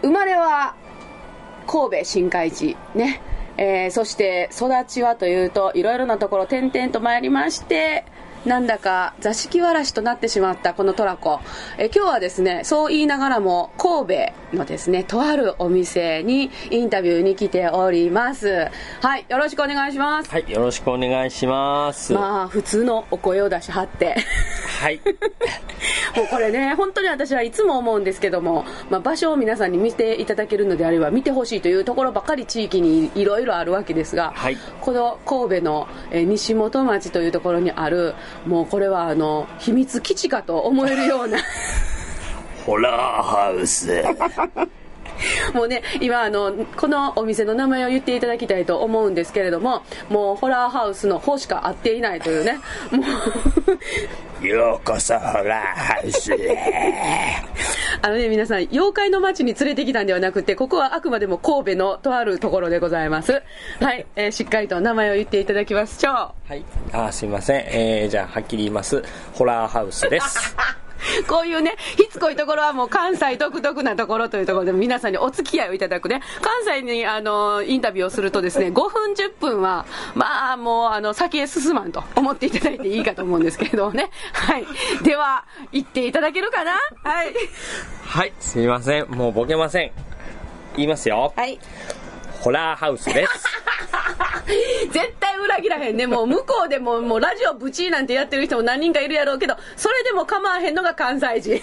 生まれは神戸新海地ね、そして育ちはというといろいろなところ転々と参りまして、なんだか座敷わらしとなってしまったこのトラコ、今日はですね、そう言いながらも神戸のですねとあるお店にインタビューに来ております。はい、よろしくお願いします。 はい、よろしくお願いします。 まあ普通のお声を出しはってはいもうこれね、本当に私はいつも思うんですけども、場所を皆さんに見ていただけるのであれば見てほしいというところばかり地域にいろいろあるわけですが、 はい、 この神戸の西本町というところにある、もうこれは秘密基地かと思えるようなホラーハウスもうね、今このお店の名前を言っていただきたいと思うんですけれども、もうホラーハウスの方しか合っていないというね、もうようこそホラーハウスへ皆さん、妖怪の街に連れてきたんではなくて、ここはあくまでも神戸のとあるところでございます。はい、しっかりと名前を言っていただきましょう。 はい、すいません、じゃあはっきり言います。ホラーハウスですこういうね、しつこいところはもう関西独特なところというところで皆さんにお付き合いをいただくね。関西にインタビューをするとですね、5分10分はまあもう先へ進まんと思っていただいていいかと思うんですけれどもね。はい、では言っていただけるかな。はいはい、すみません、もうボケません。言いますよ。 はい、 ホラーハウスです絶対裏切らへんね。もう向こうでもうラジオブチーなんてやってる人も何人かいるやろうけど、それでも構わへんのが関西人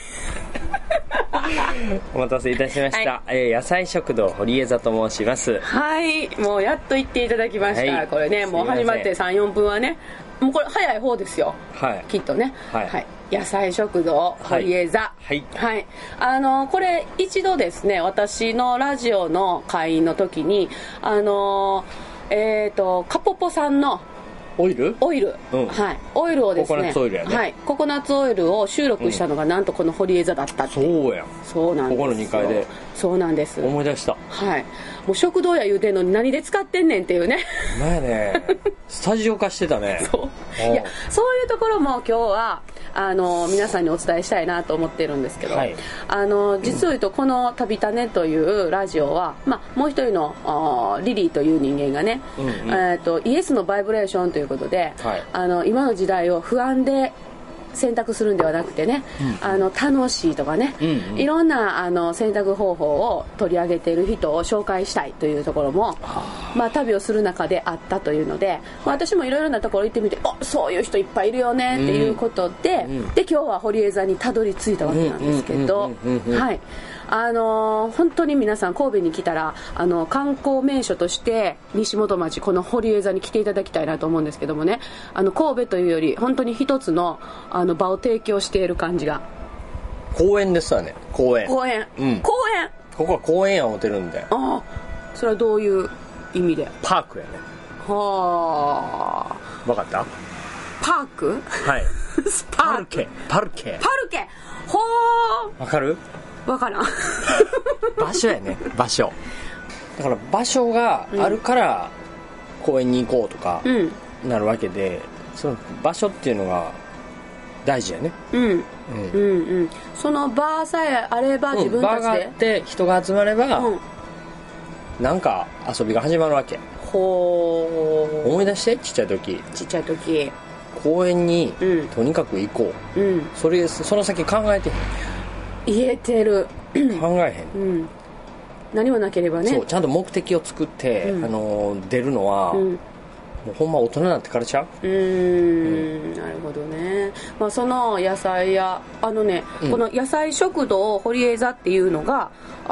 お待たせいたしました、はい、野菜食堂堀江座と申します。 はい、もうやっと言っていただきました、はい、これね、もう始まって 3,4 分はね、もうこれ早い方ですよ、はい、きっとね、はいはい、野菜食堂堀江座、はいはいはい、これ一度ですね、私のラジオの会員の時にカポポさんのオイル、うん、はい、オイルをですね、 ココナッツオイルやね、 はい、ココナッツオイルを収録したのがなんとこの堀江座だったって、 そうやん、 そうなんですよ、 ここの2階で、 そうなんです、 思い出した、 はい、もう食堂や言うてんのに何で使ってんねんっていうね、 前ねスタジオ化してたねそういや、そういうところも今日は皆さんにお伝えしたいなと思ってるんですけど、はい、実を言うとこの旅種というラジオは、もう一人のリリーという人間がね、うんうん、イエスのバイブレーションということで、はい、今の時代を不安で選択するんではなくてね、うん、楽しいとかね、うんうん、いろんな選択方法を取り上げている人を紹介したいというところも、旅をする中であったというので、私もいろいろなところ行ってみて、そういう人いっぱいいるよねっていうことで、で今日は堀江座にたどり着いたわけなんですけど、はい、本当に皆さん神戸に来たら観光名所として西本町、この堀江座に来ていただきたいなと思うんですけどもね、神戸というより本当に一つの場を提供している感じが、 公園ですわね、公園、 うん、公園、 ここは公園や思ってるんで、 ああ、それはどういう意味で？ パークやね。 はあ、 分かった？ パーク？ はいパルケほー、分かる？ 分からん場所やね、場所だから、場所があるから公園に行こうとかなるわけで、その場所っていうのが大事やね、その場さえあれば自分たちで、場があって人が集まれば、なんか遊びが始まるわけ。 ほー、 思い出して、ちっちゃい時公園にとにかく行こう、その先考えてへん、 言えてる考えへん、 何もなければね、 そう、ちゃんと目的を作って、出るのは、もうほんま大人になってからちゃう。なるほどね、その野菜やこの野菜食堂堀江座っていうのが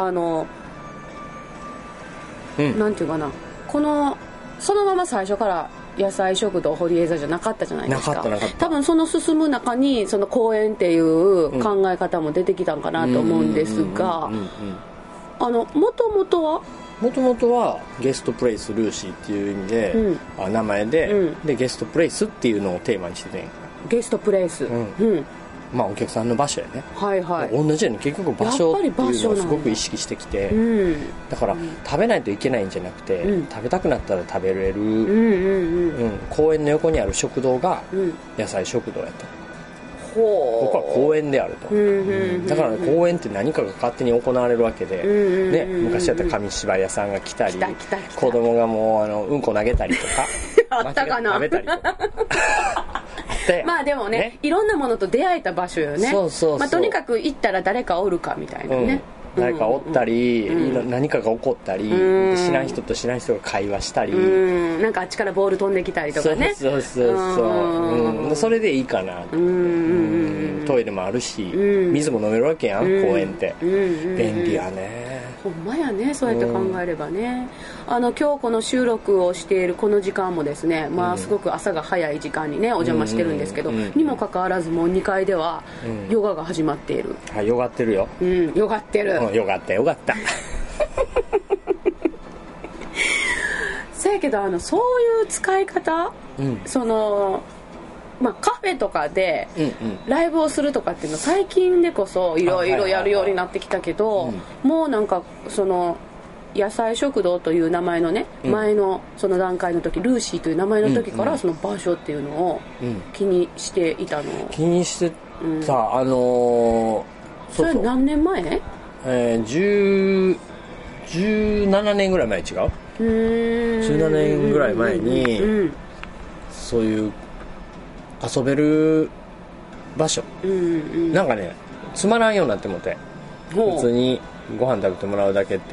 なんていうかな、そのまま最初から野菜食堂堀江座じゃなかったじゃないですか。 なかった多分その進む中にその公園っていう考え方も出てきたんかなと思うんですが、もともとはゲストプレイスルーシーっていう意味で、名前で、でゲストプレイスっていうのをテーマにしててん。 ゲストプレイス、 お客さんの場所やね、 はいはい、 同じように結局場所っていうのをすごく意識してきて、だから、食べないといけないんじゃなくて、食べたくなったら食べれる、公園の横にある食堂が野菜食堂やと。 僕は公園であると、だから、ね、公園って何かが勝手に行われるわけで、ね、昔だったら紙芝居屋さんが来たり、子供がもううんこ投げたりとかあったかな、 食べたりとかまあでも ねいろんなものと出会えた場所よね。まあ、とにかく行ったら誰かおるかみたいなね、 誰かおったり、何かが起こったり、知らん人と知らん人が会話したり、 なんかあっちからボール飛んできたりとかね。 そう、それでいいかなと。トイレもあるし、水も飲めるわけやん、公園って、便利やね。 ほんまやね、そうやって考えればね。今日この収録をしているこの時間もですね、まあすごく朝が早い時間にねお邪魔してるんですけど、にもかかわらずもう2階ではヨガが始まっている。 はい、ヨガってるよ。 ヨガってる。 よかったよかったせやけどそういう使い方、そのまあ、カフェとかでライブをするとかっていうの最近でこそいろいろやるようになってきたけど、もうなんかその野菜食堂という名前のね、前のその段階の時ルーシーという名前の時からその場所っていうのを気にしていたの。 気にしてた、 それ何年前 ？17年ぐらい前。違う？17年ぐらい前に、そういう遊べる場所、なんかねつまらんようになってもて、普通にご飯食べてもらうだけって、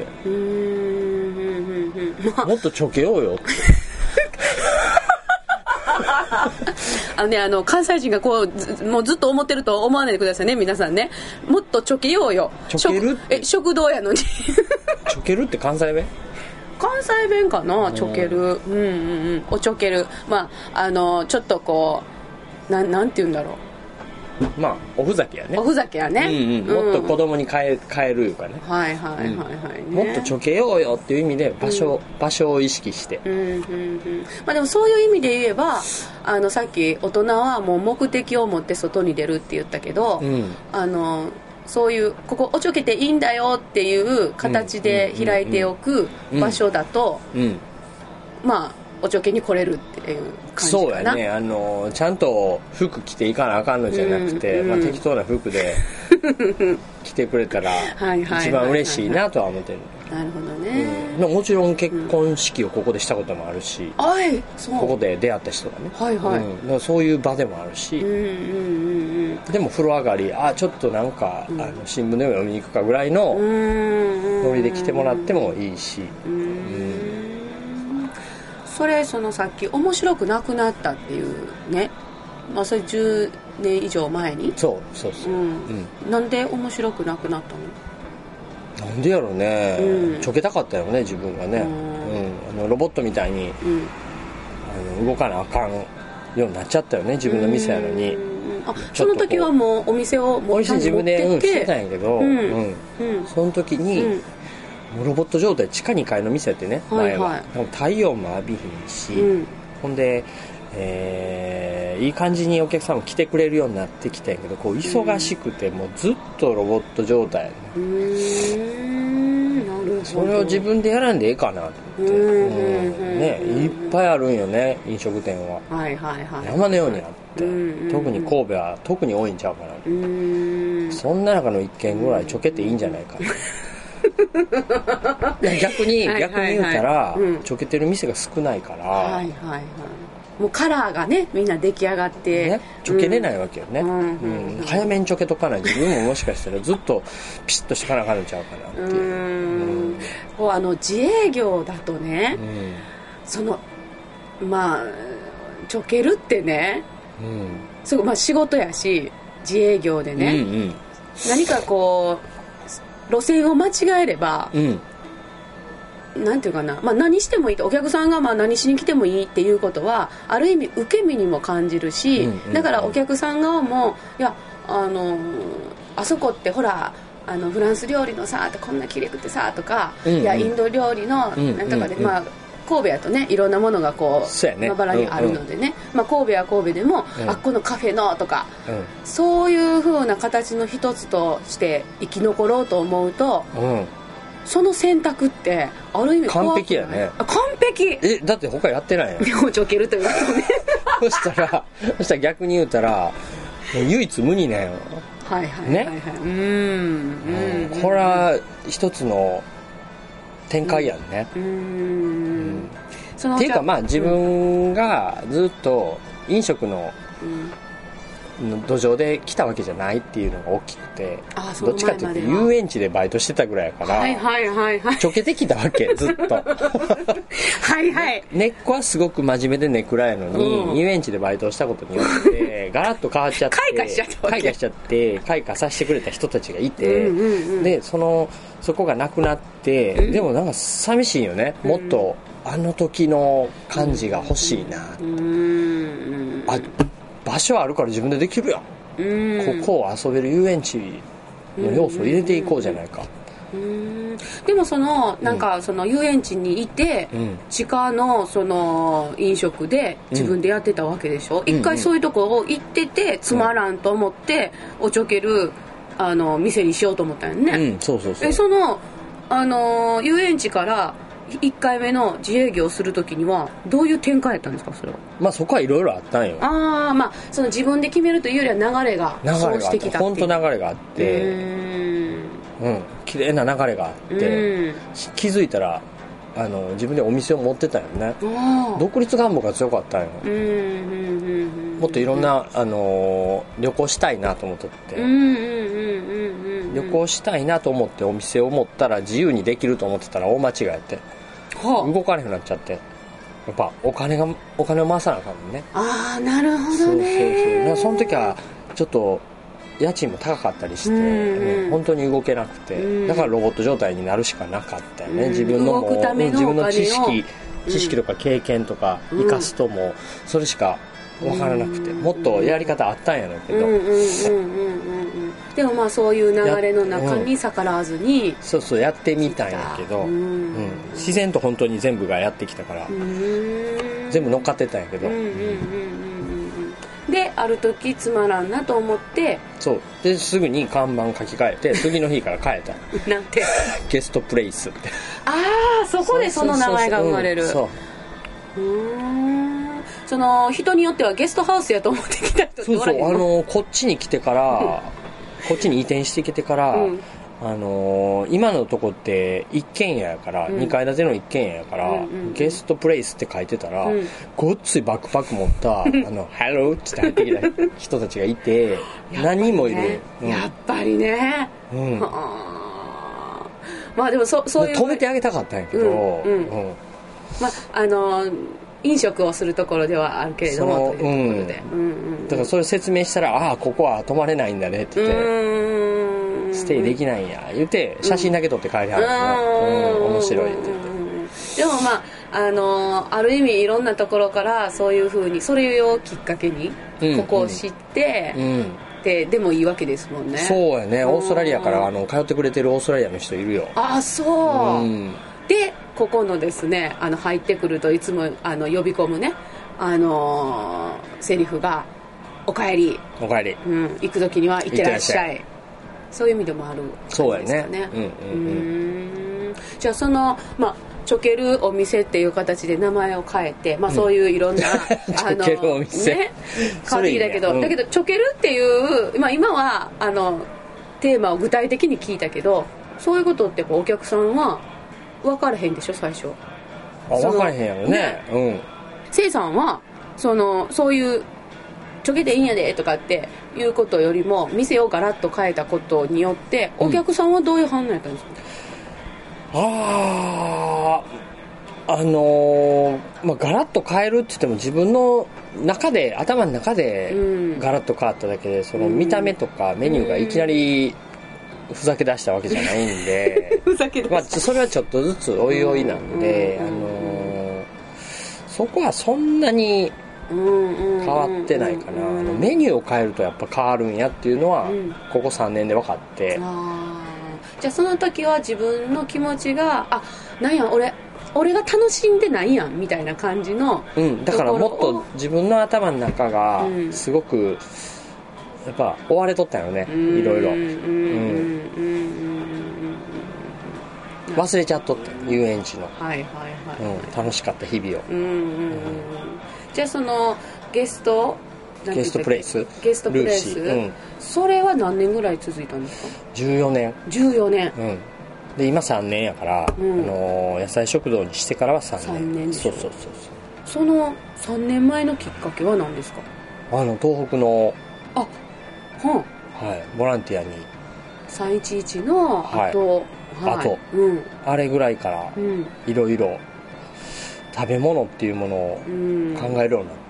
もっとちょけようよって関西人がこうもうずっと思ってると思わないでくださいね皆さんね。もっとちょけようよ。 ちょけるって食堂やのにちょけるって関西弁？ 関西弁かな、ちょける。おちょける。まあちょっとこうなんて言うんだろう。 まあおふざけやね。 おふざけやね。 もっと子供に変えるいうかね。 はい、 もっとちょけようよっていう意味で場所を意識して。 まあでもそういう意味で言えばさっき大人はもう目的を持って外に出るって言ったけど、そういうここおちょけていいんだよっていう形で開いておく場所だと、まあおちょけに来れるっていう感じかな。 そうやね。ちゃんと服着ていかなあかんのじゃなくて、まあ、適当な服で着てくれたら一番嬉しいなとは思ってる。 なるほどね。 もちろん結婚式をここでしたこともあるし、ここで出会った人がね、だからそういう場でもあるし、でも風呂上がりちょっとなんか、新聞でも読みに行くかぐらいのノリで来てもらってもいいし、 そのさっき面白くなくなったっていうね、まあそれ10年以上前にそう、 なんで面白くなくなったの？ なんでやろうね、ちょけたかったよね自分がね、ロボットみたいに、動かなあかんようになっちゃったよね自分の店やのに。 その時はもうお店をお店自分でしてたんやけど、その時に、ロボット状態、地下2階の店ってね、前は太陽も浴びひんし、ほんで、いい感じにお客さんも来てくれるようになってきたんやけど、こう忙しくてもうずっとロボット状態やね。 なるほど。 それを自分でやらんでええかなと思って、いっぱいあるんよね飲食店は。山のようにあって、特に神戸は特に多いんちゃうかな。そんな中の1軒ぐらいちょけていいんじゃないかな逆に言うたら、ちょけてる店が少ないから、 もうカラーがねみんな出来上がって、 ね、ちょけれないわけよね、早めにちょけとかない自分ももしかしたらずっとピシッとしてかなあかんのちゃうかなっていう。 こう自営業だとね、そのまあちょけるってね、すごい、まあ、仕事やし自営業でね、何かこう路線を間違えれば、なんていうかな、まあ、何してもいいと、お客さんがまあ何しに来てもいいっていうことはある意味受け身にも感じるし、だからお客さん側もいやあそこってほらフランス料理のさってこんなきれくてさとか、いやインド料理のなんとかで、まあ神戸やとねいろんなものがこうまばらにあるのでね、まあ、神戸は神戸でも、このカフェのとか、そういう風な形の一つとして生き残ろうと思うと、その選択ってある意味完璧やね。 完璧。 だって他やってないよ。 でもちょけるということねそしたら逆に言うたら唯一無二なんよ。 はいはいはいはい、 ね、これは一つの展開やんね。っていうかまあ自分がずっと飲食の土壌で来たわけじゃないっていうのが大きくて、どっちかっていうと遊園地でバイトしてたぐらいやから、ちょけてきたわけずっとはいはい。根っこはすごく真面目で根暗やのに、遊園地でバイトをしたことによってガラッと変わっちゃって開花しちゃって開花させてくれた人たちがいて、でそこがなくなって、でもなんか寂しいよね。もっとあの時の感じが欲しいな。場所あるから自分でできるやん。ここを遊べる遊園地の要素を入れていこうじゃないか。 でもなんかその遊園地にいて、地下のその飲食で自分でやってたわけでしょ。一回そういうとこを行っててつまらんと思っておちょける店にしようと思ったよね。 そうそうそう。 遊園地から1回目の自営業するときにはどういう展開やったんですか、それは。 まあそこはいろいろあったんよ。 まあその自分で決めるというよりは流れがそうしてきたっていう。 本当流れがあって、綺麗な流れがあって、気づいたら自分でお店を持ってたよね。独立願望が強かったんよ。もっといろんな旅行したいなと思ってて、旅行したいなと思ってお店を持ったら自由にできると思ってたら大間違いやって、動かれへんくなっちゃって、やっぱお金を回さなあかんもんね。 なるほどね。 そうその時はちょっと家賃も高かったりして、本当に動けなくて、だからロボット状態になるしかなかったよね。自分の知識とか経験とか生かすともそれしか分からなくて、もっとやり方あったんやろうけど、 でもまあそういう流れの中に逆らわずに、 そうやってみたんやけど、自然と本当に全部がやってきたから、全部乗っかってたんやけど、 である時つまらんなと思って、 そうですぐに看板書き換えて次の日から変えたなんてゲストプレイスって。 そこでその名前が生まれる。その人によってはゲストハウスやと思ってきた人っておらへんの？ こっちに来てからこっちに移転してきてから、今のとこって一軒家やから、2階建ての一軒家やから、ゲストプレイスって書いてたら、ごっついバックパック持ったハローって入ってきた人たちがいて何人もいる。 やっぱりね。まあでもそういう止めてあげたかったんやけど、 飲食をするところではあるけれどもというところで、 だからそれ説明したら、ここは泊まれないんだねって言って、ステイできないんや言って写真だけ撮って帰りはるの。面白いって言って。 でもまあある意味いろんなところからそういう風にそれをきっかけにここを知って、でもいいわけですもんね。 そうやね。オーストラリアから通ってくれてるオーストラリアの人いるよ。 そう、でここのですね入ってくるといつも呼び込むねセリフがおかえり、行く時には行ってらっしゃい。そういう意味でもある感じですかね。そうやね。じゃあちょけるお店っていう形で名前を変えて、そういういろんなちょけるお店ね変わってきたけど、だけどちょけるっていう、今はテーマを具体的に聞いたけど、そういうことってお客さんは分からへんでしょ最初。 分からへんやろね。 せいさんはそういうちょけていいんやでとかっていうことよりも店をガラッと変えたことによってお客さんはどういう反応やったんですか？ ガラッと変えるって言っても自分の頭の中でガラッと変わっただけで、見た目とかメニューがいきなりふざけ出したわけじゃないんでふざけ出した、 それはちょっとずつおいおいなんで、そこはそんなに変わってないかな。メニューを変えるとやっぱ変わるんやっていうのはここ3年で分かって、 じゃあその時は自分の気持ちがなんや俺が楽しんでないやんみたいな感じの、 だからもっと自分の頭の中がすごくやっぱ追われとったよね、いろいろ。忘れちゃっとって遊園地の楽しかった日々を。 じゃあゲストゲストプレイス、 ゲストプレイス、 ルーシー、 それは何年ぐらい続いたんですか ？14年。 14年、 で今3年やから、野菜食堂にしてからは3年。 3年でしょ。 そうその3年前のきっかけは何ですか？ 東北のボランティアに 311の後、 あれぐらいからいろいろ食べ物っていうものを考えるようになって、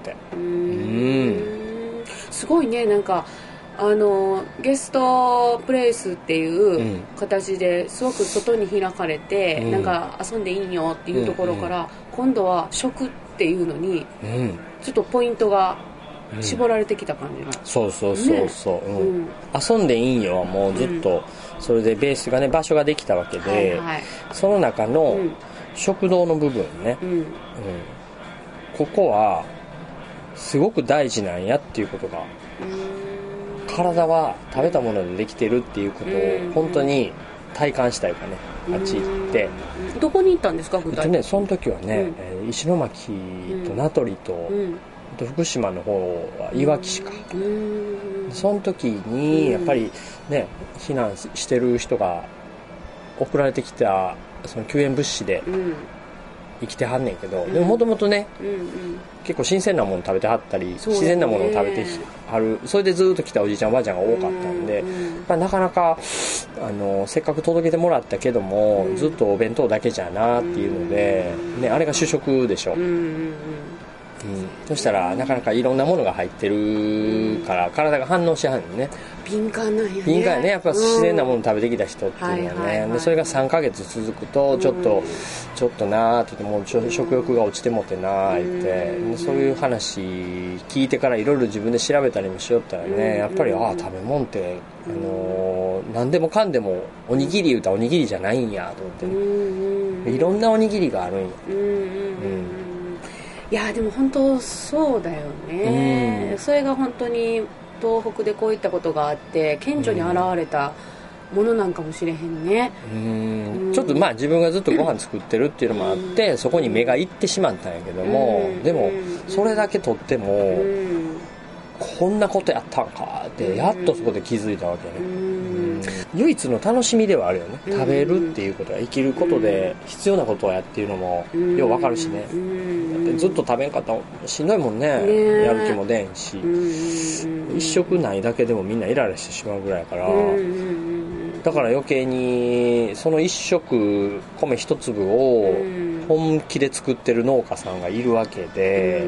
すごいね。なんかゲストプレイスっていう形ですごく外に開かれて、なんか遊んでいいよっていうところから、今度は食っていうのにちょっとポイントが絞られてきた感じの、 そう、遊んでいいんよはもうずっとそれでベースがね、場所ができたわけで、その中の食堂の部分ね、ここはすごく大事なんやっていうことが、体は食べたものでできてるっていうことを本当に体感したいかね、あっち行って。 どこに行ったんですか具体的に？ その時はね、石巻と名取と、福島の方はいわき市か、その時にやっぱりね、避難してる人が送られてきたその救援物資で生きてはんねんけど、でももともとね、結構新鮮なもの食べてはったり、自然なものを食べてはる、それでずっと来たおじいちゃんおばあちゃんが多かったんで、なかなかせっかく届けてもらったけども、ずっとお弁当だけじゃなっていうので、ね、あれが主食でしょ、そしたらなかなかいろんなものが入ってるから体が反応しはんね。 敏感なんやね。 敏感やね、やっぱ自然なもの食べてきた人っていうのはね、でそれが3ヶ月続くとちょっとなーって言ってもう食欲が落ちてもってなーってで、そういう話聞いてからいろいろ自分で調べたりもしよったらね、やっぱり食べ物って何でもかんでもおにぎり言うたらおにぎりじゃないんやと思って、いろんなおにぎりがあるんや。 いやでも本当そうだよね、それが本当に東北でこういったことがあって顕著に現れたものなんかもしれへんね。 ちょっと自分がずっとご飯作ってるっていうのもあって、そこに目がいってしまったんやけども、でもそれだけとっても、こんなことやったんかってやっとそこで気づいたわけね。唯一の楽しみではあるよね、食べるっていうことは生きることで必要なことをやっていうのもようわかるしね。だってずっと食べんかったらしんどいもんね、やる気も出んし、一食ないだけでもみんなイライラしてしまうぐらいから、だから余計にその一食米一粒を本気で作ってる農家さんがいるわけで、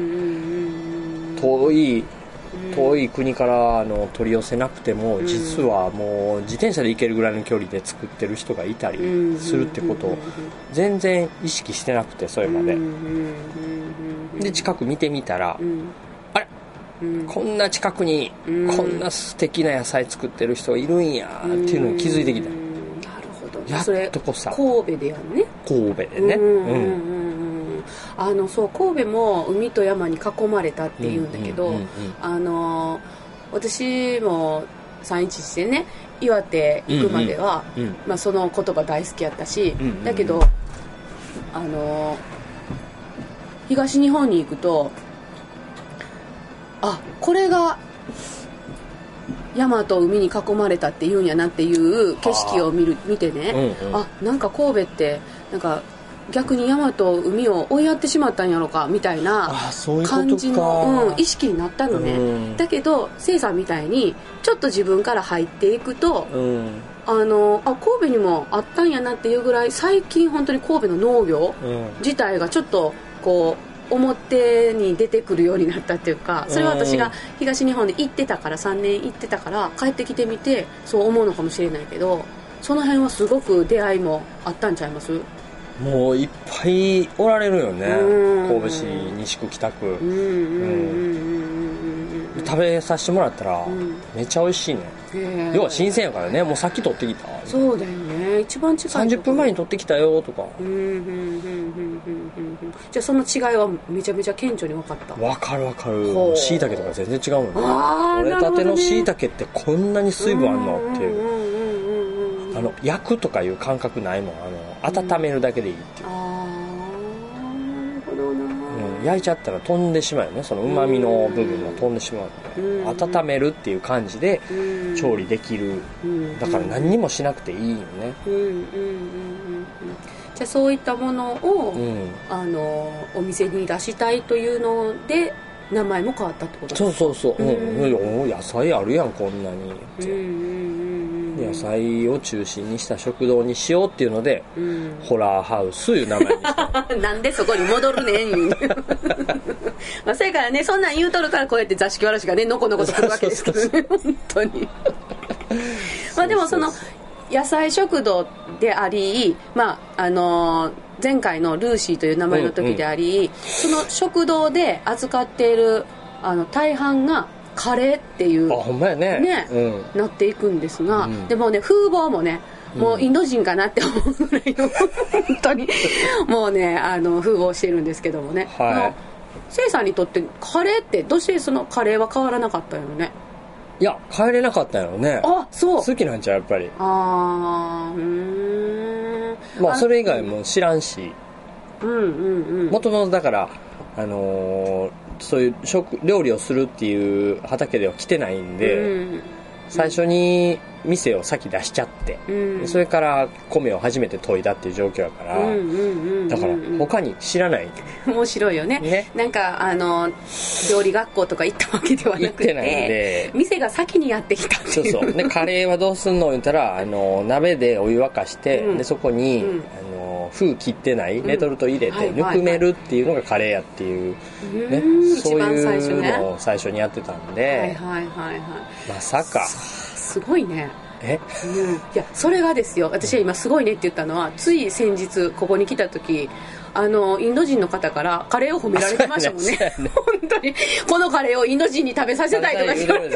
遠い国から取り寄せなくても、実はもう自転車で行けるぐらいの距離で作ってる人がいたりするってことを全然意識してなくて、それまでで近く見てみたら、あれ、こんな近くにこんな素敵な野菜作ってる人がいるんやっていうのに気づいてきた。 なるほど。 やっとこさ神戸でやるね。 神戸でね、 そう、神戸も海と山に囲まれたっていうんだけど、私も311でね、岩手行くまでは、その言葉大好きやったし、だけど東日本に行くと、これが山と海に囲まれたっていうんやなっていう景色を見てね、なんか神戸ってなんか逆に山と海を追いやってしまったんやろかみたいな感じの意識になったのね。だけどせいさんみたいにちょっと自分から入っていくと、神戸にもあったんやなっていうぐらい、最近本当に神戸の農業自体がちょっとこう表に出てくるようになったっていうか、それは私が東日本で行ってたから、3年行ってたから帰ってきてみてそう思うのかもしれないけど、その辺はすごく出会いもあったんちゃいます？ もういっぱいおられるよね、神戸市西区北区。食べさせてもらったらめっちゃ美味しいね。要は新鮮やからね、もうさっき取ってきた。 そうだよね、一番近い 30分前に取ってきたよとか。 じゃあその違いはめちゃめちゃ顕著に分かった？ 分かる。椎茸とか全然違うもんね。取れたての椎茸ってこんなに水分あんのっていう。焼くとかいう感覚ないもん。温めるだけでいいっていう。 なるほどな。 焼いちゃったら飛んでしまうよね、その旨味の部分が飛んでしまうので、温めるっていう感じで調理できる、だから何にもしなくていいよね。 じゃあそういったものを、お店に出したいというので名前も変わったってことですか？ そう、野菜あるやんこんなにって、野菜を中心にした食堂にしようっていうので、ホラーハウスいう名前にしたなんでそこに戻るねんまあそれからね、そんなん言うとるからこうやって座敷わらしがねのこのこと来るわけですけどね本当にまあでもその野菜食堂であり、まあ前回のルーシーという名前の時であり、その食堂で扱っている大半がカレーっていうほんまやね、 なっていくんですが、でもね風貌もねもうインド人かなって思うぐらいの本当にもうね風貌してるんですけどもね、せいさんにとってカレーってどうしてそのカレーは変わらなかったよね？ いや帰れなかったんやろね。 そう好きなんちゃうやっぱり。まあそれ以外も知らんし、もともとだからそういう料理をするっていう畑では来てないんで、最初に店を先出しちゃって、それから米を初めて研いだっていう状況やから、だから他に知らない。 面白いよね。なんか料理学校とか行ったわけではなくて、 行ってないんで店が先にやってきたっていう。 そうでカレーはどうすんの言ったら鍋でお湯沸かして、でそこに、封切ってないレトルト入れてぬくめるっていうのがカレーやっていう、そういうのを最初にやってたんで、まさかすごいね。いやそれがですよ、私は今すごいねって言ったのは、つい先日ここに来た時インド人の方からカレーを褒められてましたもんね本当にこのカレーをインド人に食べさせたいとか言われて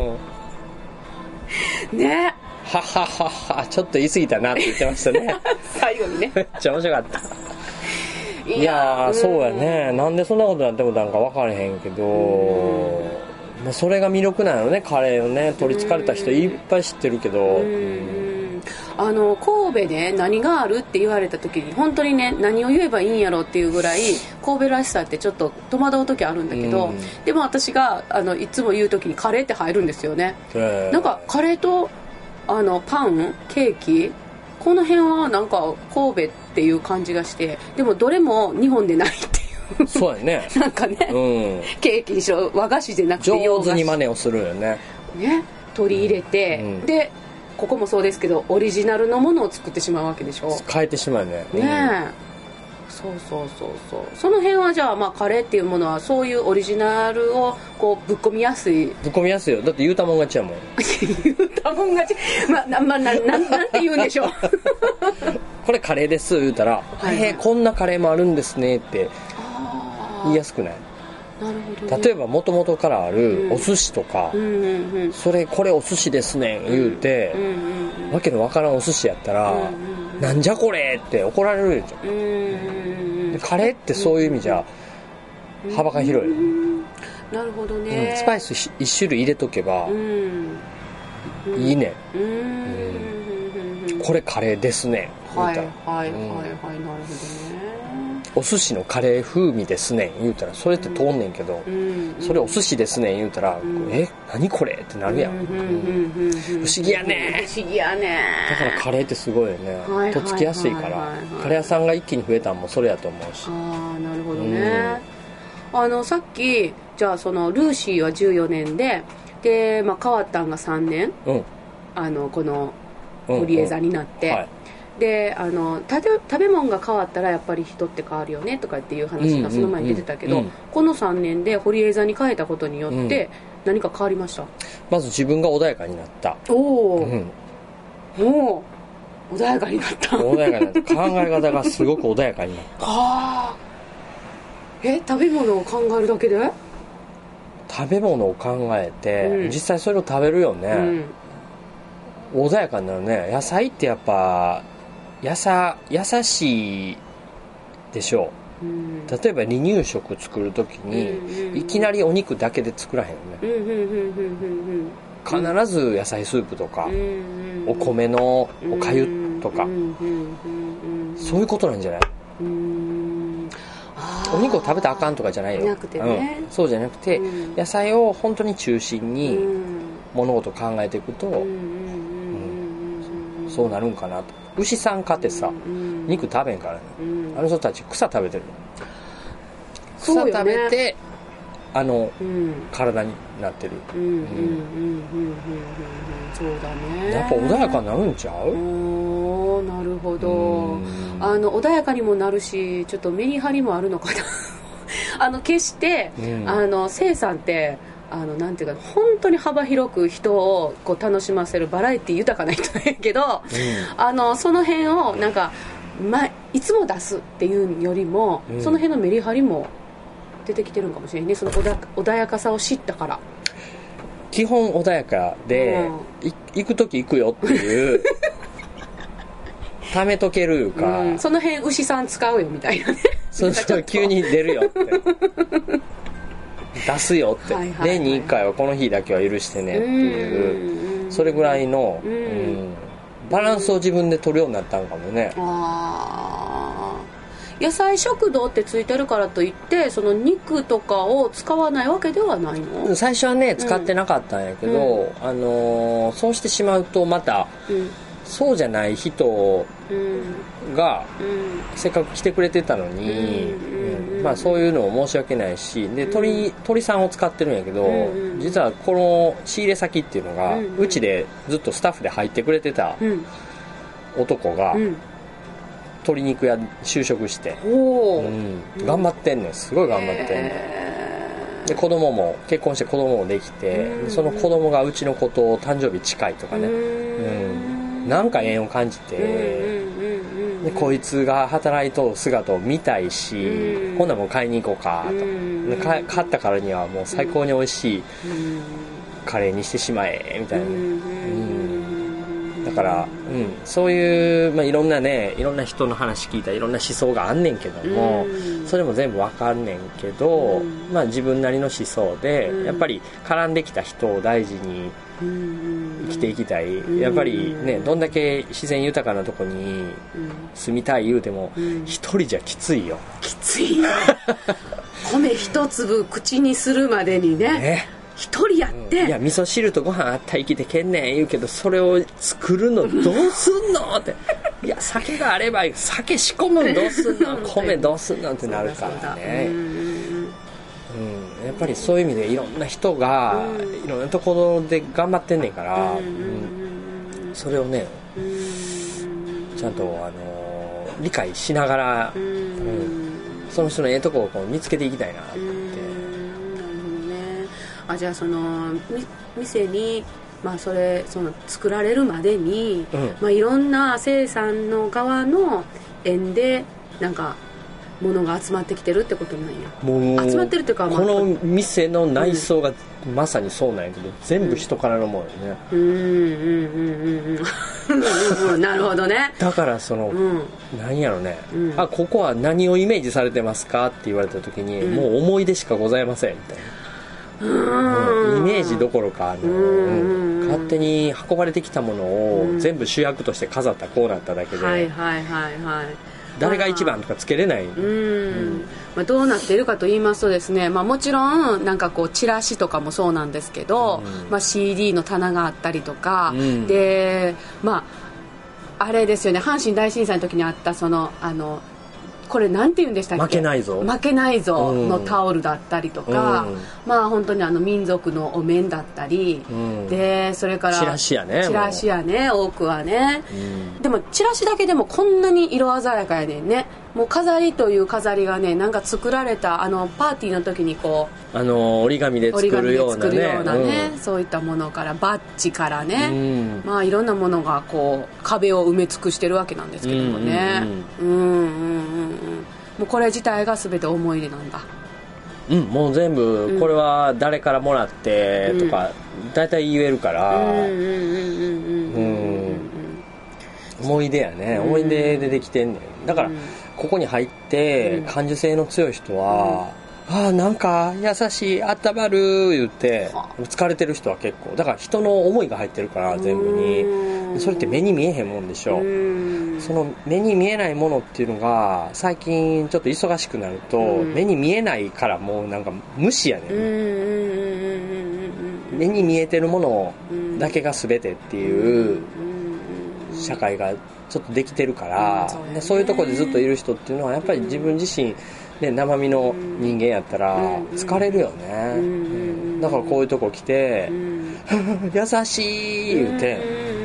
ね、 ははははちょっと言い過ぎたなって言ってましたね最後にねめっちゃ面白かったいやそうやね、なんでそんなことになってもなんか分からへんけど、まあ、それが魅力なのね、カレーをね取りつかれた人いっぱい知ってるけど、 神戸で何があるって言われた時に本当にね何を言えばいいんやろうっていうぐらい神戸らしさってちょっと戸惑う時あるんだけど、でも私がいつも言う時にカレーって入るんですよね。なんかカレーとパンケーキこの辺はなんか神戸っていう感じがして、でもどれも日本でないっていうそうやねなんかね、ケーキにしろ和菓子じゃなくて上手に真似をするよね取り入れて、でここもそうですけどオリジナルのものを作ってしまうわけでしょ。 変えてしまうね。 そうその辺はじゃあ、まあ、カレーっていうものはそういうオリジナルをこうぶっ込みやすいよ。 だって言うたもん勝ちやもん言うたもん勝ち、なんて言うんでしょうこれカレーです言うたら、こんなカレーもあるんですねって言いやすくない？ なるほどね、 例えば元々からあるお寿司とか、これお寿司ですね言うて、わけのわからんお寿司やったら、なんじゃこれって怒られるじゃん。カレーってそういう意味じゃ幅が広い。 なるほどね。 スパイス1種類入れとけばいいね。これカレーですね言うたら、なるほどね。お寿司のカレー風味ですね言うたらそれって通んねんけど、それお寿司ですね言うたら、何これってなるやん。不思議やね。 不思議やね。 だからカレーってすごいよね。とっつきやすいからカレー屋さんが一気に増えたのもそれやと思うし。 なるほどね。さっきじゃあそのルーシーは14年で、まあ、変わったんが3年、この堀江座になって、で食べ物が変わったらやっぱり人って変わるよねとかっていう話がその前に出てたけど、この3年で堀江座に変えたことによって何か変わりました？ まず自分が穏やかになった。 穏やかになった。 穏やかになった。考え方がすごく穏やかになった。 食べ物を考えるだけで？ 食べ物を考えて、実際それを食べるよね、穏やかになるね。野菜ってやっぱ優しいでしょう、例えば離乳食作るときに、いきなりお肉だけで作らへんよね、必ず野菜スープとか、お米のおかゆとか、そういうことなんじゃない？ お肉を食べたらあかんとかじゃないよ。 なくてね、 そうじゃなくて、野菜を本当に中心に物事を考えていくと、そうなるんかなと。牛さん飼ってさ、肉食べんからね、あの人たち草食べてるの。草食べて体になってる。 そうだね。 やっぱ穏やかになるんちゃう？ なるほど。穏やかにもなるし、ちょっとメリハリもあるのかな。決して、生さんってなんていうか本当に幅広く人をこう楽しませるバラエティ豊かな人やけど、その辺をなんか、いつも出すっていうよりも、その辺のメリハリも出てきてるんかもしれないね。その穏やかさを知ったから。 基本穏やかで、行く時行くよっていう貯めとけるか、 その辺牛さん使うよみたいなね。 そう急に出るよって出すよって、年に1回はこの日だけは許してねっていう、それぐらいの、バランスを自分で取るようになったんかもね。 野菜食堂ってついてるからといってその肉とかを使わないわけではないの？ 最初はね使ってなかったんやけど、そうしてしまうとまた、そうじゃない人がせっかく来てくれてたのに、そういうのも申し訳ないし、で鳥さんを使ってるんやけど、実はこの仕入れ先っていうのが、うちでずっとスタッフで入ってくれてた男が、鶏肉屋就職して、頑張ってんねん。すごい頑張ってんねん。で子供も結婚して子供もできて、その子供がうちの子と誕生日近いとかね、なんか縁を感じて、でこいつが働いとる姿を見たいし、今度はもう買いに行こうかと。で買ったからにはもう最高に美味しいカレーにしてしまえみたいな。だから、そういう、いろんな人の話聞いたらいろんな思想があんねんけども、それも全部わかんねんけど、自分なりの思想で、やっぱり絡んできた人を大事に生きていきたい。やっぱりね、どんだけ自然豊かなとこに住みたい言うても、一人じゃきついよ。 きついよ。米一粒口にするまでにね。一人やって、 いや味噌汁とご飯あったら生きてけんねん言うけど、それを作るのどうすんのって、いや酒があれば酒仕込むのどうすんの米どうすんのってなるからね。やっぱりそういう意味でいろんな人がいろんなところで頑張ってんねんから、それをねちゃんと理解しながら、その人のええとこをこう見つけていきたいなって。 じゃあその店に、その作られるまでに、いろんな生産の側の縁でなんか物が集まってきてるってことなんや。もう集まってるっていうか、 この店の内装がまさにそうなんやけど、全部人からのものよね。 なるほどね。 だから何やろね、ここは何をイメージされてますかって言われた時に、もう思い出しかございませんみたいな。イメージどころか勝手に運ばれてきたものを全部主役として飾ったこうなっただけで、誰が一番とかつけれない。 どうなっているかと言いますとですね、もちろんなんかこうチラシとかもそうなんですけど、CD の棚があったりとか、であれですよね、阪神大震災の時にあったこれなんて言うんでしたっけ、 負けないぞのタオルだったりとか、本当に民族のお面だったり、でそれからチラシやね多くはね、でもチラシだけでもこんなに色鮮やかやねんね。もう飾りという飾りがね、なんか作られたパーティーの時にこう折り紙で作るようなね、 そういったものからバッジからね、いろんなものがこう壁を埋め尽くしてるわけなんですけどもね。もうこれ自体が全て思い出なんだ。 もう全部これは誰からもらってとか大体言えるから、思い出やね。思い出でできてんねん。だからここに入って感受性の強い人はなんか優しい、あったまる言って疲れてる人は結構だから人の思いが入ってるから全部にそれって目に見えへんもんでしょ。その目に見えないものっていうのが最近ちょっと忙しくなると目に見えないからもうなんか無視やねん。目に見えてるものだけが全てっていう社会がちょっとできてるから、そういうところでずっといる人っていうのはやっぱり自分自身ね、生身の人間やったら疲れるよね。だからこういうとこ来て優しい言うて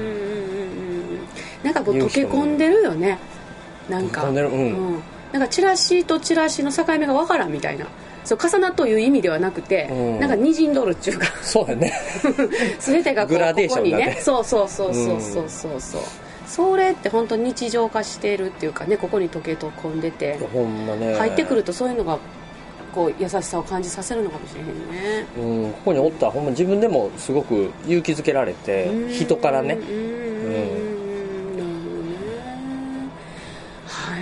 なんかこう溶け込んでるよね。なんかなんかチラシとチラシの境目が分からんみたいな、そう重なっという意味ではなくて、なんか滲んどるっていうかそうやね全てがこうグラデーションにここにね、そうそれって本当に日常化してるっていうかね、ここに溶け込んでてほんまね、 入ってくるとそういうのがこう優しさを感じさせるのかもしれへんね。 ここにおったらほんま自分でもすごく勇気づけられて、人からね。なるほどね。はい、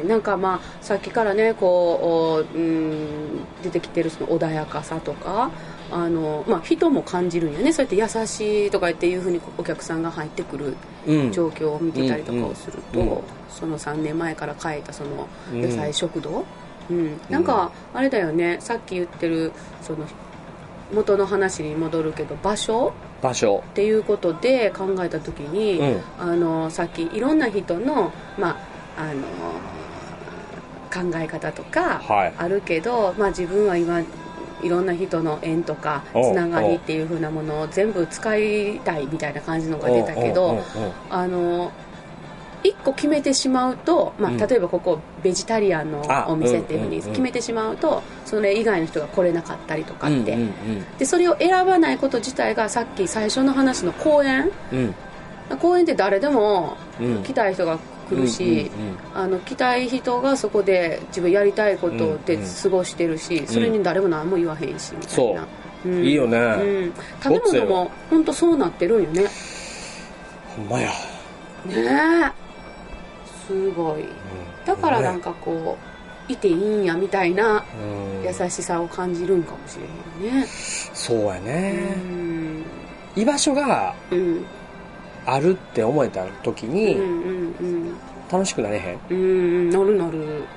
なんかまあさっきからねこう、出てきてるその穏やかさとか人も感じるんよね。そうやって優しいとかっていう風にお客さんが入ってくる状況を見てたりとかをすると、その3年前から変えたその野菜食堂、なんかあれだよね、さっき言ってるその元の話に戻るけど場所っていうことで考えた時に、さっきいろんな人の考え方とかあるけど、自分は今いろんな人の縁とかつながりっていう風なものを全部使いたいみたいな感じのが出たけど、一個決めてしまうと、例えばここベジタリアンのお店っていう風に決めてしまうと、それ以外の人が来れなかったりとかって、でそれを選ばないこと自体がさっき最初の話の公園って誰でも来たい人が来るし、来たい人がそこで自分やりたいことで過ごしてるし、それに誰も何も言わへんしみたいな。 いいよね、 食べ物も本当そうなってるんよね。 ほんまやねえ、すごい。だからなんかこういていいんやみたいな優しさを感じるんかもしれへんね。 そうやね、居場所があるって思えた時に楽しくなれへん。 なる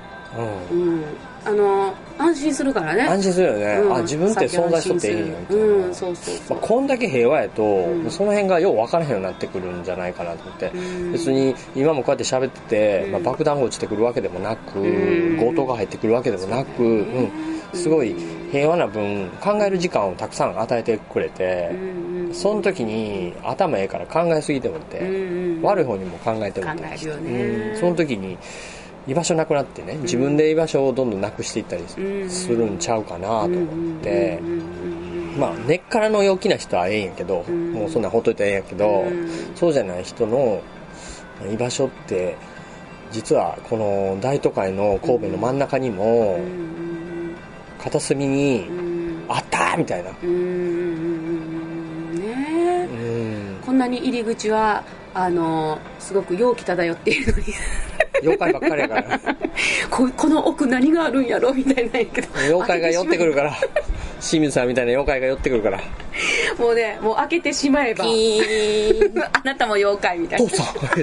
安心するからね。 安心するよね、自分って存在しとっていいんやみたいな。そうこんだけ平和やと、その辺がよう分からへんようになってくるんじゃないかなと思って、別に今もこうやって喋ってて、爆弾が落ちてくるわけでもなく、強盗が入ってくるわけでもなく、すごい平和な分考える時間をたくさん与えてくれて、その時に頭ええから考えすぎてもって、悪い方にも考えてもって、その時に居場所なくなってね、自分で居場所をどんどんなくしていったりするんちゃうかなと思って、根っからの陽気な人はええんやけど、もうそんなんほっといたらええんやけど、そうじゃない人の居場所って実はこの大都会の神戸の真ん中にも片隅にあったみたいな、 こんなに入り口はすごく陽気漂っているのに妖怪ばっかりやからこの奥何があるんやろみたいなんやけど、 妖怪が寄ってくるから清水さんみたいな妖怪が寄ってくるから、 もう開けてしまえばあなたも妖怪みたいな。 父さんって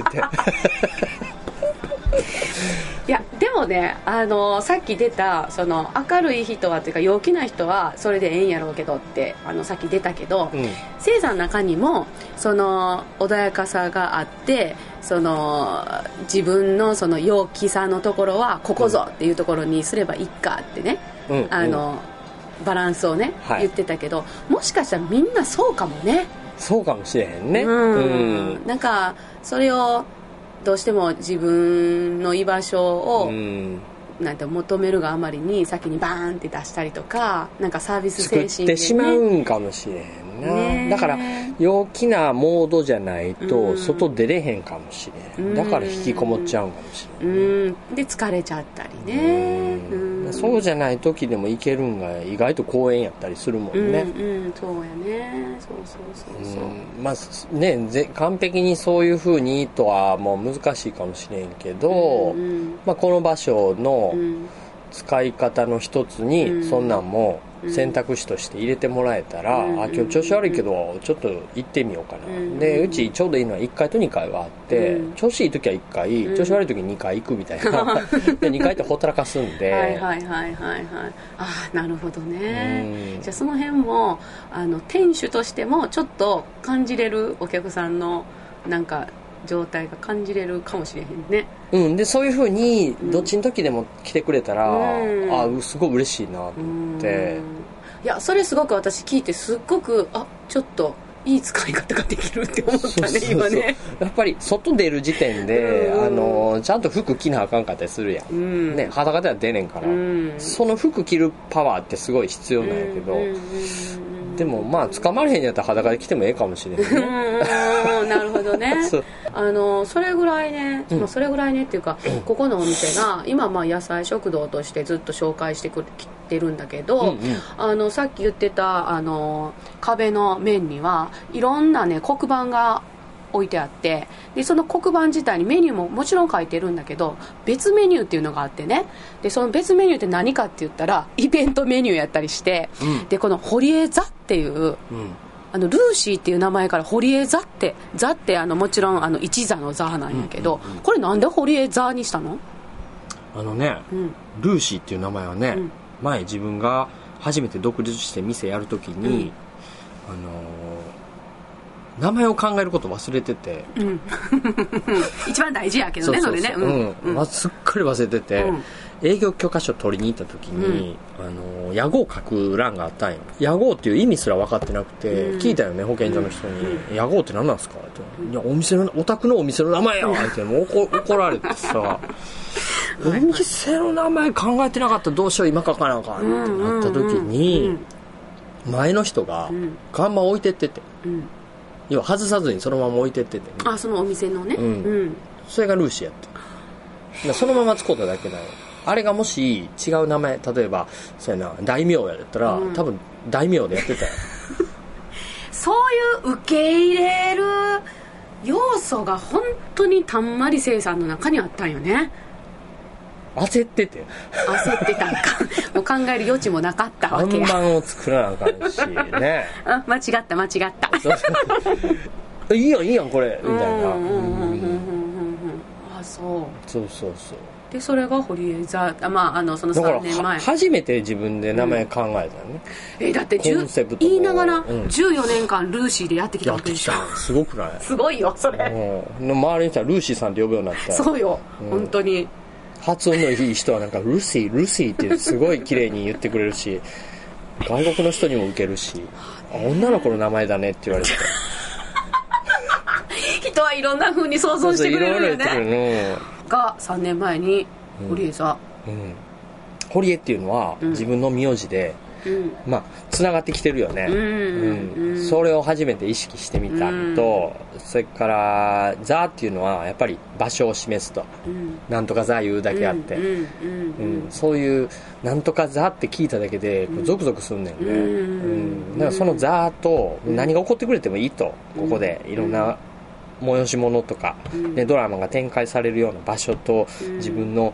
いやでもね、さっき出たその明るい人はというか陽気な人はそれでええんやろうけどってさっき出たけど、星座の中にもその穏やかさがあって、その自分のその陽気さのところはここぞっていうところにすればいいかってね、バランスをね、言ってたけど、もしかしたらみんなそうかもね。 そうかもしれへんね。 なんかそれをどうしても自分の居場所をなんて求めるがあまりに先にバーンって出したりとか、なんかサービス精神で、ね、 作ってしまうんかもしれへんな、だから陽気なモードじゃないと外出れへんかもしれん、だから引きこもっちゃうんかもしれん、 で疲れちゃったりね、 そうじゃない時でも行けるんが意外と公園やったりするもんね。 そうやね、そうね、完璧にそういう風にとはもう難しいかもしれんけど、この場所の使い方の一つにそんなんも選択肢として入れてもらえたら、あ、今日調子悪いけどちょっと行ってみようかな、でうちちょうどいいのは1回と2回はあって、調子いい時は1回、調子悪い時に2回行くみたいなで2回ってほったらかすんで、 はいはいはいはいはい、ああなるほどね、じゃあその辺も店主としてもちょっと感じれる、お客さんのなんか状態が感じれるかもしれへんね。 でそういう風にどっちの時でも来てくれたら、すごい嬉しいなと思って、 いやそれすごく私聞いてすっごくちょっといい使い方ができるって思ったね。今ねやっぱり外出る時点で、ちゃんと服着なあかんかったりするやん、ね、裸では出ねんから、その服着るパワーってすごい必要なんやけど、でもまあ捕まれへんやったら裸で着てもええかもしれないねなるほどねそれぐらいね、それぐらいねっていうか、ここのお店が今野菜食堂としてずっと紹介してきてるんだけど、さっき言ってた壁の面にはいろんなね黒板が置いてあって、でその黒板自体にメニューももちろん書いてるんだけど、別メニューっていうのがあってね、でその別メニューって何かって言ったらイベントメニューやったりして、でこの堀江座っていう、ルーシーっていう名前から堀江座ってもちろん一座の座なんやけど、これなんで堀江座にしたの？ ルーシーっていう名前はね、前自分が初めて独立して店やるときに、名前を考えること忘れてて、 一番大事やけどね、それね、 すっかり忘れてて、営業許可書取りに行った時に、屋号書く欄があったんよ。屋号っていう意味すら分かってなくて、聞いたよね、保健所の人に、屋号って何なんですかって、いやお宅のお店の名前よってもう怒られてさお店の名前考えてなかったらどうしよう今書かなあかんってなった時に、前の人が看板置いてってて、要は外さずにそのまま置いてってて、 そのお店のね、 それがルーシーやって、そのまま使うただけだよ。あれがもし違う名前、例えばそうやな大名やったら、多分大名でやってたよそういう受け入れる要素が本当にたんまり生さんの中にあったんよね。 焦ってたんかもう考える余地もなかったわけや。 看板を作らなあかんしね間違ったいいやんこれみたいな、そうでそれが堀江座、その3年前初めて自分で名前考えたのね、 だって言いながら14年間ルーシーでやってきたわけでしょ。 すごくない？ すごいよそれ、 周りの人はルーシーさんって呼ぶようになった。 そうよ、本当に発音のいい人はなんかルーシーってすごい綺麗に言ってくれるし外国の人にも受けるし、女の子の名前だねって言われて人はいろんな風に想像してくれるよね。 が3年前に堀江座、 堀江っていうのは自分の名字で、つながってきてるよね、それを初めて意識してみたのと、それから座っていうのはやっぱり場所を示すと、なんとか座言うだけあって、そういうなんとか座って聞いただけでゾクゾクすんねんね、だからその座と何が起こってくれてもいいと、ここでいろんな催し物とか、ドラマが展開されるような場所と、自分の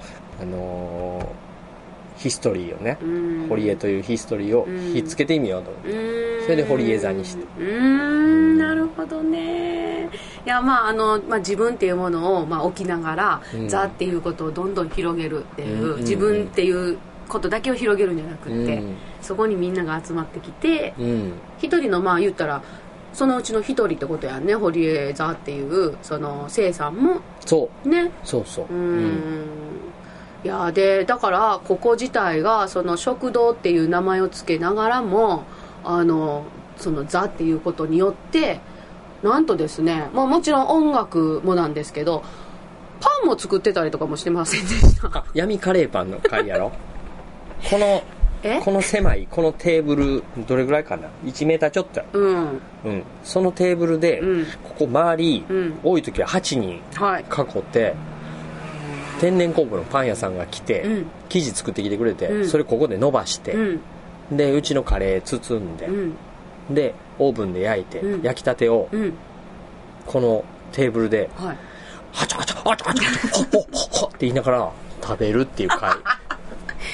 ヒストリーをね、堀江というヒストリーをひっつけてみようと、それで堀江座にして、 なるほどね。いや自分っていうものを置きながら、座っていうことをどんどん広げるっていう、自分っていうことだけを広げるんじゃなくって、そこにみんなが集まってきて、一人の言ったらそのうちの一人ってことやんね、堀江座っていうその生さんもそうね、 そういやでだからここ自体がその食堂っていう名前を付けながらもその座っていうことによってなんとですね、もちろん音楽もなんですけどパンも作ってたりとかもしてませんでした？ 闇カレーパンの会やろこの狭いこのテーブルどれぐらいかな、1メーターちょっと、そのテーブルで、ここ周り、多い時は8人囲って、天然昆布のパン屋さんが来て、生地作ってきてくれて、それここで伸ばして、でうちのカレー包んで、でオーブンで焼いて、焼きたてを、このテーブルで、はちゃはちゃはちゃはちゃほっほっほって言いながら食べるっていう会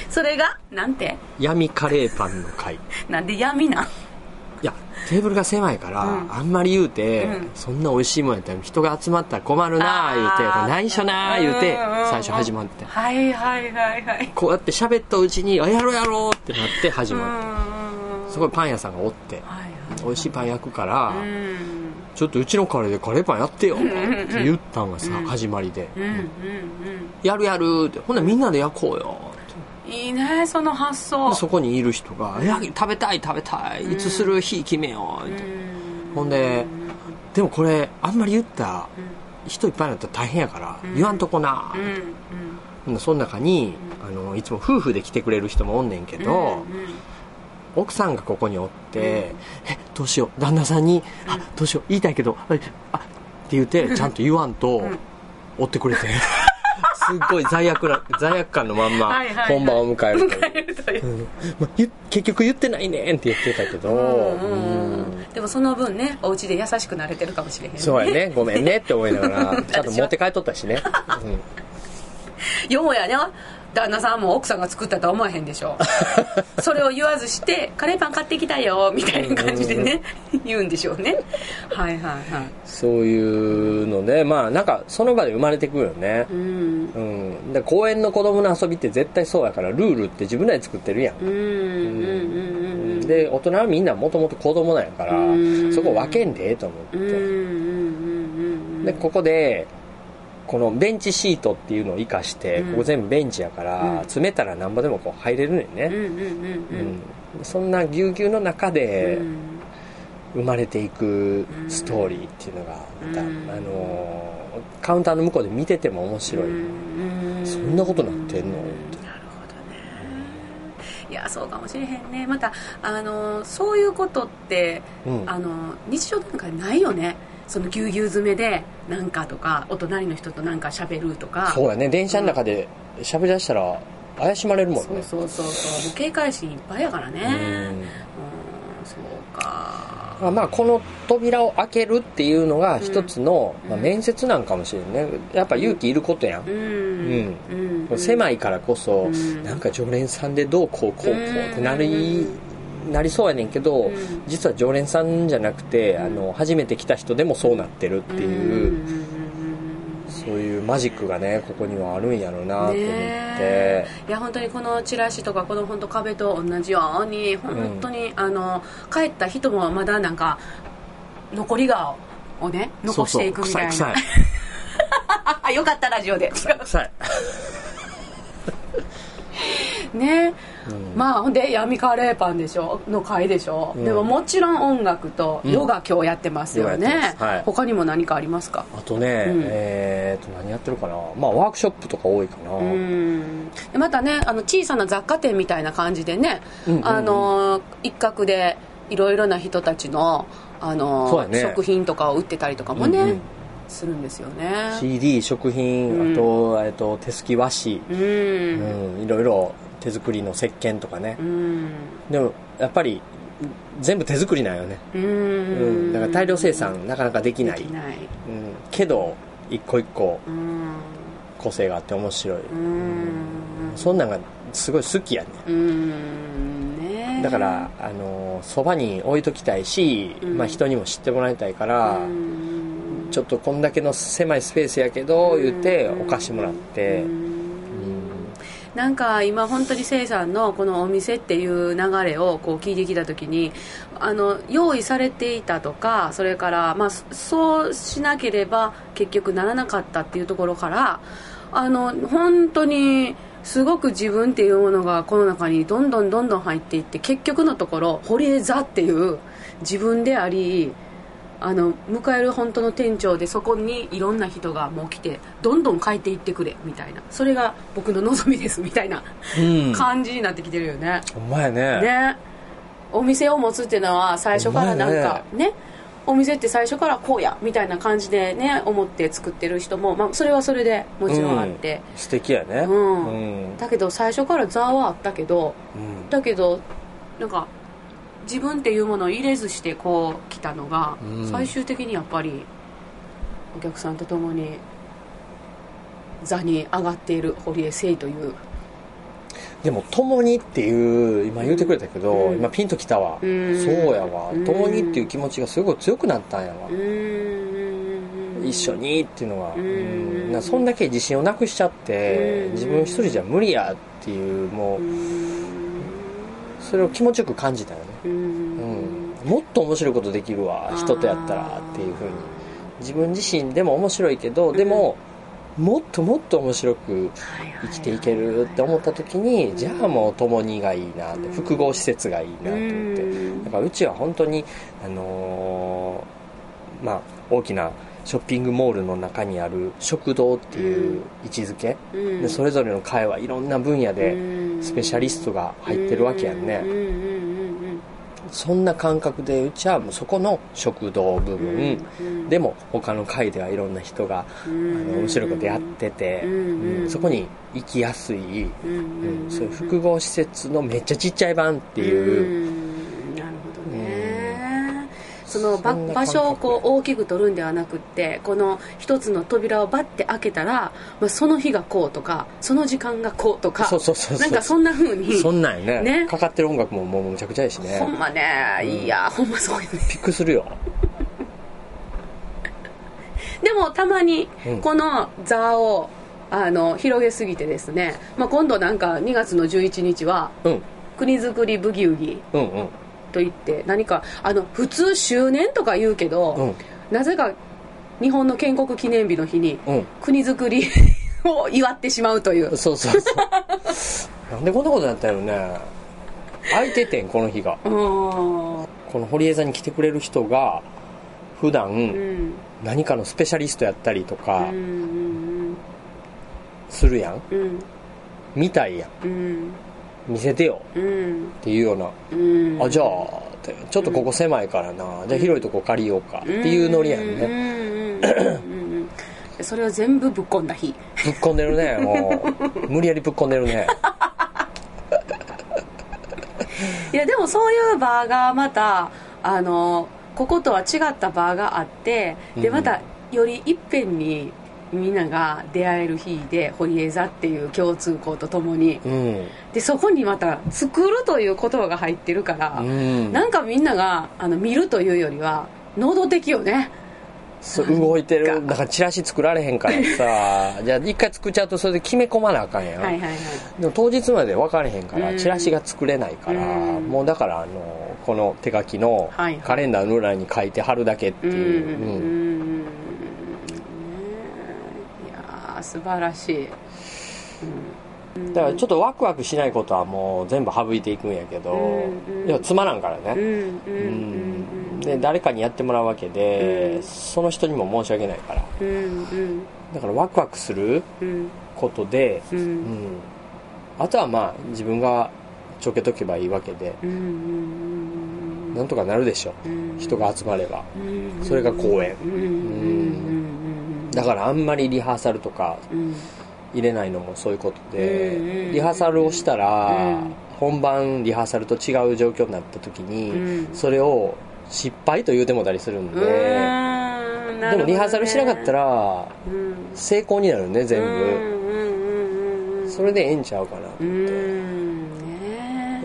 それがなんて闇カレーパンの会。 なんで闇なん？ いやテーブルが狭いから、あんまり言うて、そんな美味しいもんやったら人が集まったら困るな言うて、これ内緒な言うて、最初始まって、 はいはいはいはい、 こうやって喋ったうちにやろうやろうってなって始まって、すごいパン屋さんがおって、美味しいパン焼くから、ちょっとうちのカレーでカレーパンやってよって言ったんがさ、始まりで、やるってほんならみんなで焼こうよって。 いいねその発想。 そこにいる人が、食べたいいつする日決めようって、ほんででもこれあんまり言ったら、人いっぱいになったら大変やから言わんとこな、その中にいつも夫婦で来てくれる人もおんねんけど、奥さんがここにおって、どうしよう旦那さんにどうしよう言いたいけどって言ってちゃんと言わんと追ってくれてすっごい罪悪感のまんま本番を迎えるという、結局言ってないねんって言ってたけど、 でもその分ねお家で優しくなれてるかもしれへんね。 そうやね、ごめんねって思いながらちゃんと持って帰っとったしね、 よもやね旦那さんも奥さんが作ったとは思わへんでしょそれを言わずしてカレーパン買ってきたよみたいな感じでね言うんでしょうね。はいはいはい、 そういうのでなんかその場で生まれてくるよね。で公園の子供の遊びって絶対そうやから、ルールって自分らで作ってるやん。で大人はみんなもともと子供なんやから、そこ分けんでええと思って、でここでこのベンチシートっていうのを生かして、ここ全部ベンチやから、詰めたらなんぼでもこう入れるねんね。そんなぎゅうぎゅうの中で生まれていくストーリーっていうのがまた、カウンターの向こうで見てても面白い。そんなことなってんのって。なるほどね。 いやそうかもしれへんね。またそういうことって、日常なんかないよね。そのぎゅうぎゅう詰めでなんかとかお隣の人となんか喋るとか。 そうやね、電車の中で喋りだしたら怪しまれるもんね。 そうもう警戒心いっぱいやからね。そうか。 この扉を開けるっていうのが一つの、面接なんかもしれんね。やっぱ勇気いることやん。狭いからこそ、なんか常連さんでどうこうってなりそうやねんけど、実は常連さんじゃなくて、初めて来た人でもそうなってるっていう、そういうマジックがねここにはあるんやろうなと思って、 いや本当にこのチラシとかこの本当壁と同じように本当に、帰った人もまだなんか残り顔をね残していくみたいな。 臭いよかったラジオで臭いね、ほんで闇カレーパンでしょの会でしょ、でももちろん音楽とヨガ今日やってますよね、他にも何かありますか？ あとね、何やってるかな、ワークショップとか多いかな。 またね小さな雑貨店みたいな感じでね、一角でいろいろな人たちの、食品とかを売ってたりとかもね、するんですよね。 CD 食品、あと手すき和紙、いろいろ手作りの石鹸とかね、でもやっぱり全部手作りなんよね。だから大量生産なかなかできない、けど一個一個個性があって面白い。そんなんがすごい好きやね。だからそばに置いときたいし、人にも知ってもらいたいから、ちょっとこんだけの狭いスペースやけど言ってお貸してもらって、 なんか今本当にせいさんのこのお店っていう流れをこう聞いてきた時に用意されていたとか、それからそうしなければ結局ならなかったっていうところから本当にすごく自分っていうものがこの中にどんどん入っていって、結局のところ堀江座っていう自分であり迎える本当の店長で、そこにいろんな人がもう来てどんどん変えていってくれみたいな、それが僕の望みですみたいな感じになってきてるよね。 ほんまやね。 お店を持つっていうのは最初からなんかね、お店って最初からこうやみたいな感じでね思って作ってる人も、それはそれでもちろんあって、 素敵やね。 だけど最初から座はあったけど、だけどなんか自分っていうものを入れずしてこう来たのが、最終的にやっぱりお客さんと共に座に上がっている堀江誠というでも共にっていう今言うてくれたけど、今ピンときたわ、そうやわ、共にっていう気持ちがすごく強くなったんやわ、一緒にっていうのは、そんだけ自信をなくしちゃって、自分一人じゃ無理やっていう、もうそれを気持ちよく感じたよね、もっと面白いことできるわ人とやったらっていう風に、自分自身でも面白いけど、でももっともっと面白く生きていけるって思った時に、じゃあもう共にがいいなって、複合施設がいいなと思って、だからうちは本当に大きなショッピングモールの中にある食堂っていう位置づけ、でそれぞれの会はいろんな分野でスペシャリストが入ってるわけやんね、そんな感覚でうちはもうそこの食堂部分、でも他の会ではいろんな人が面白いことやってて、そこに行きやすい、そういう複合施設のめっちゃちっちゃい版っていう、 なるほどね、その場所をこう大きく取るんではなくって、この一つの扉をバッて開けたら、その日がこうとかその時間がこうとか、なんかそんな風に、 そんなんよね、かかってる音楽ももうむちゃくちゃやしね、 ほんまね、いやほんまそうよね、 びっくりするよでもたまにこの座を広げすぎてですね、今度なんか2月の11日は、国づくりブギウギといって、何か普通周年とか言うけど、なぜか日本の建国記念日の日に国づくりを祝ってしまうという、 そうなんでこんなことになったよね、空いててんこの日が、この堀江座に来てくれる人が普段何かのスペシャリストやったりとかするやん、みたいやん、見せてよっていうような、じゃあちょっとここ狭いからな、じゃあ広いとこ借りようかっていうノリやんね、 それを全部ぶっ込んだ日、 ぶっ込んでるね、もう無理やりぶっ込んでるねいやでもそういうバーがまたこことは違ったバーがあって、でまたよりいっぺんにみんなが出会える日で、堀江座っていう共通項とともに、でそこにまた作るという言葉が入ってるから、なんかみんなが見るというよりは能動的よね、 動いてる。だからチラシ作られへんからさじゃあ一回作っちゃうとそれで決め込まなあかんやん、でも当日まで分かれへんからチラシが作れないから、もうだからこの手書きのカレンダーの裏に書いて貼るだけっていう、 いや素晴らしい、 だからちょっとワクワクしないことはもう全部省いていくんやけど、いやつまらんからね、で誰かにやってもらうわけで、その人にも申し訳ないから、だからワクワクすることで、あとは自分がちょけとけばいいわけで、なんとかなるでしょ、人が集まれば、それが公演、だからあんまりリハーサルとか入れないのもそういうことで、リハーサルをしたら本番リハーサルと違う状況になった時に、それを失敗と言うてもたりするんで、でもリハーサルしなかったら成功になるね全部、それでええんちゃうかなと思って、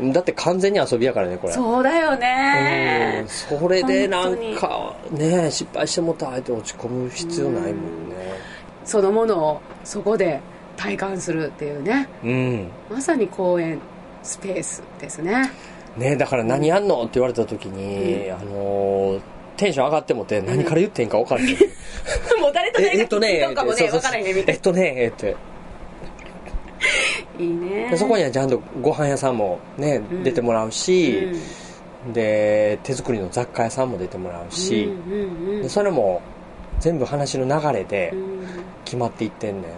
だって完全に遊びやからねこれ。 そうだよね、 それでなんかね失敗してもたって落ち込む必要ないもんね、 そのものをそこで体感するっていうね、まさに公演スペースですね。 だから何やんのって言われた時に、テンション上がってもって何から言ってんか分からへんもう誰と誰が聞くかもね分からへんみたいなっていいね。 そこにはちゃんとご飯屋さんもね、出てもらうし、で手作りの雑貨屋さんも出てもらうし、でそれも全部話の流れで決まっていってんね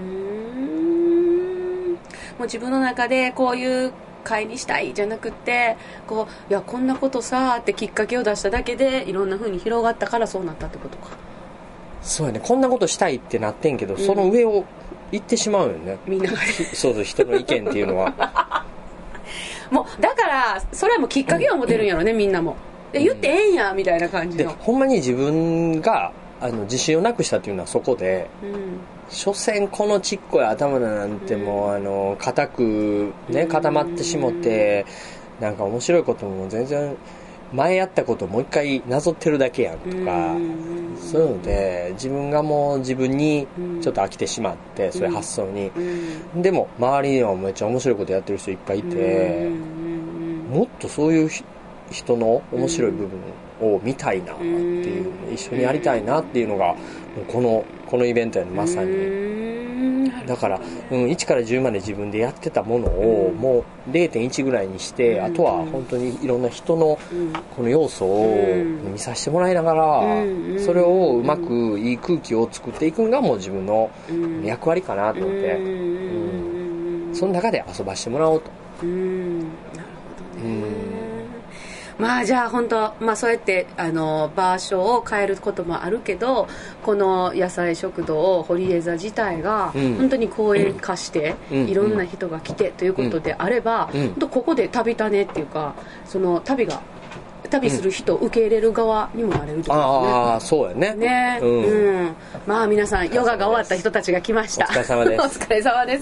ん。 もう自分の中でこういう会にしたいじゃなくて、いやこんなことさってきっかけを出しただけでいろんな風に広がったからそうなったってことか。 そうやね、こんなことしたいってなってんけど、その上を行ってしまうよね、 みんながそう人の意見っていうのはもうだからそれはもうきっかけを持てるんやろね、みんなもで言ってええんやみたいな感じの。 でほんまに自分が自信をなくしたっていうのはそこで、 所詮このちっこい頭なんてもう硬くね固まってしもってなんか面白いことも全然前やったことをもう一回なぞってるだけやんとかそういうので自分がもう自分にちょっと飽きてしまってそういう発想にでも周りにはめっちゃ面白いことやってる人いっぱいいてもっとそういう人の面白い部分を見たいなっていう一緒にやりたいなっていうのがこのイベントやのまさにだから、1から10まで自分でやってたものをもう 0.1 ぐらいにしてあとは本当にいろんな人のこの要素を見させてもらいながらそれをうまくいい空気を作っていくのがもう自分の役割かなと思ってその中で遊ばしてもらおうとなるほどねまあじゃあ本当、そうやって場所を変えることもあるけどこの野菜食堂堀江座自体が本当に公園化して、いろんな人が来てということであれば、本当ここで旅種っていうかその旅する人を受け入れる側にもなれるってことですね。 ああそうやね。 まあ皆さんヨガが終わった人たちが来ました。 お疲れ様です。 お疲れ様です。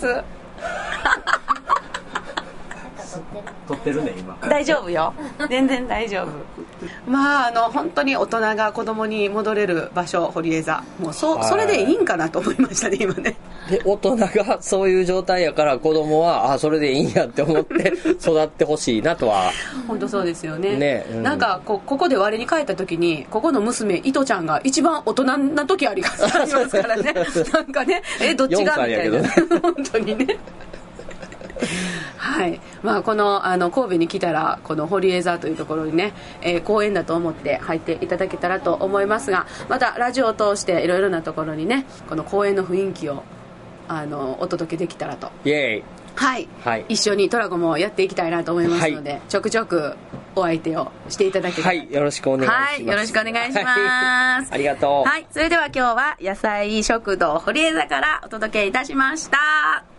撮ってるね今。 大丈夫よ。全然大丈夫。本当に大人が子供に戻れる場所堀江座もうそれでいいんかなと思いましたね今ね。 で大人がそういう状態やから子供はそれでいいんやって思って育ってほしいなとは本当そうですよね。なんかここで我に帰った時にここの娘伊藤ちゃんが一番大人な時ありますからね。なんかねどっちがみたいな、ね、本当にね。はい、この神戸に来たらこの堀江座というところにね、公園だと思って入っていただけたらと思いますがまたラジオを通していろいろなところにねこの公園の雰囲気をお届けできたらとイエーイはい、一緒にトラゴもやっていきたいなと思いますので、ちょくちょくお相手をしていただけたらよろしくお願いします。 よろしくお願いしますありがとう。 それでは今日は野菜食堂堀江座からお届けいたしました。